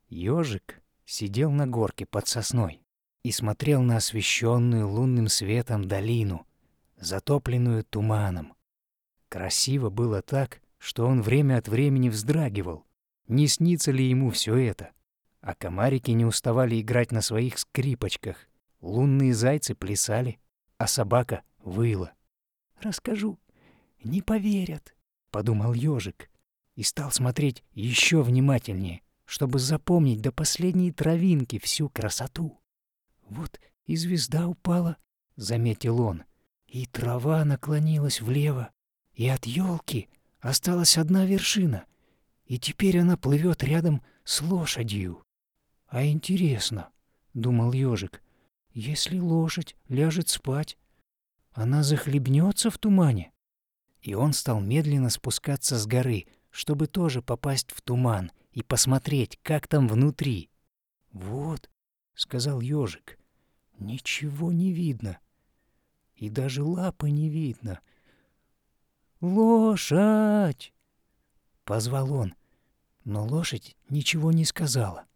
Ёжик сидел на горке под сосной и смотрел на освещенную лунным светом долину, затопленную туманом. Красиво было так, что он время от времени вздрагивал. Не снится ли ему все это? А комарики не уставали играть на своих скрипочках. Лунные зайцы плясали, а собака выла. «Расскажу, не поверят», — подумал ёжик и стал смотреть еще внимательнее, чтобы запомнить до последней травинки всю красоту. «Вот и звезда упала», — заметил он, и трава наклонилась влево, и от елки осталась одна вершина, и теперь она плывет рядом с лошадью. «А интересно», — думал ёжик, — «если лошадь ляжет спать, она захлебнется в тумане». И он стал медленно спускаться с горы, чтобы тоже попасть в туман и посмотреть, как там внутри. «Вот», — сказал ёжик, — «ничего не видно, и даже лапы не видно». «Лошадь!» — позвал он, но лошадь ничего не сказала.